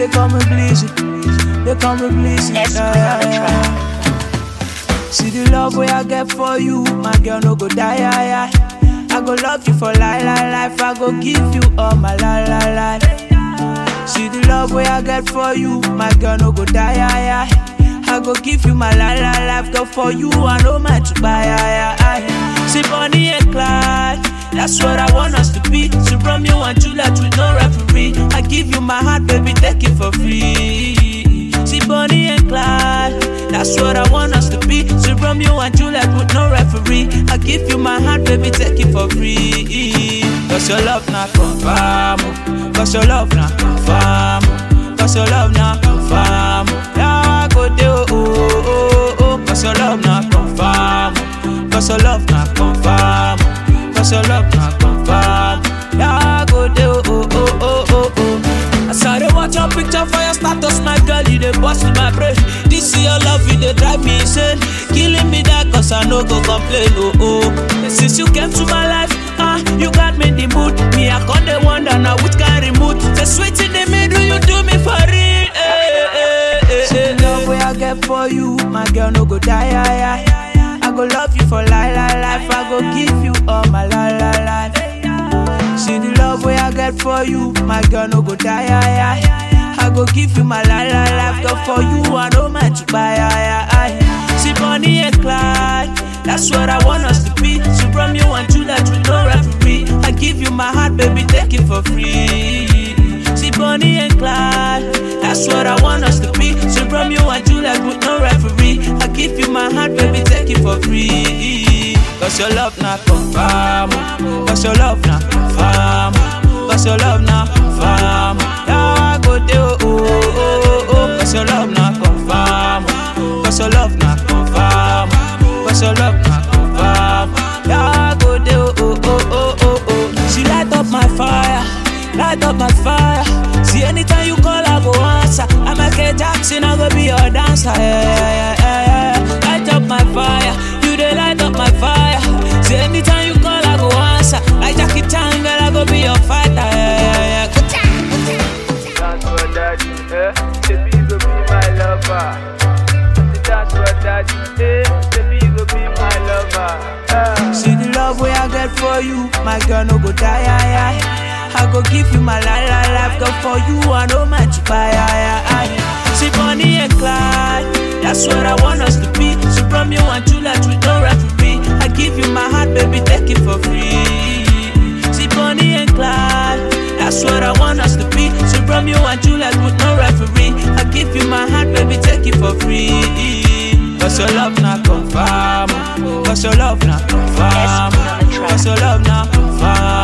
they call me Blizzy. They call me Blizzy. See the love way I get for you, my girl no go die. I go love you for life. I go give you all my life. See the love way I get for you, my girl no go die. I go give you my life. Go for you, I know my to buy. See Bonnie and Clyde, that's what I want us to be. So Romeo and Juliet with no referee. I give you my heart, baby, take it for free. See Bonnie and Clyde, that's what I want us to be. So Romeo and Juliet with no referee. I give you my heart, baby, take it for free. Cause your love not confirm. Cause your love not confirm. Cause your love not confirm. Yeah, go do oh. Cause your love not confirm. Cause your love not confirm. Cause your love not confirm. Yeah, go do oh. I saw they watch your picture for your status, my girl, you dey bust my brain. This is your love, you dey drive me insane. Killing me that cause I no go complain, oh. Since you came to my life, you got me in the mood. Me, I can't dey wonder now which kind of mood. The sweet in the middle, you do me for real. See the love way I get for you, my girl no go die. I go love you for life. I go give you all my life. See the love way I get for you, my girl no go die. I go give you my life. Go for you, I know my to buy. See Bonnie and Clyde, that's what I want us to be. So Romeo and Juliet with no referee. I give you my heart, baby, take it for free. See Bonnie and Clyde, that's what I want us to be. So Romeo and Juliet with no referee. I give you my heart, baby, take it for free. Cause your love not confirm. Cause your love not confirm. Cause your love not confirm. Yeah, go do oh. Cause your love not confirm. Cause your love not confirm. Cause your love not confirm. Yeah, go do oh. She light up my fire. Light up my fire. See anytime you call I go answer. I'm Michael Jackson, I go be your dancer. Yeah. Light up my fire. You dey light up my fire. See anytime you call I go answer. Like Jackie Chan, girl, I go be your fighter. Yeah. Dance for daddy, baby you go be my lover. Dance for daddy, baby you go be my lover. See the love way I get for you, my girl no go die. I go give you my life. Go for you, I know my to buy. See Bonnie and Clyde, that's what I want us to be. So Romeo and Juliet with no referee. I give you my heart, baby, take it for free. See Bonnie and Clyde, that's what I want us to be. So Romeo and Juliet with no referee. I give you my heart, baby, take it for free. Cause your love not confirm. Cause your love not confirm. Cause your love not confirm.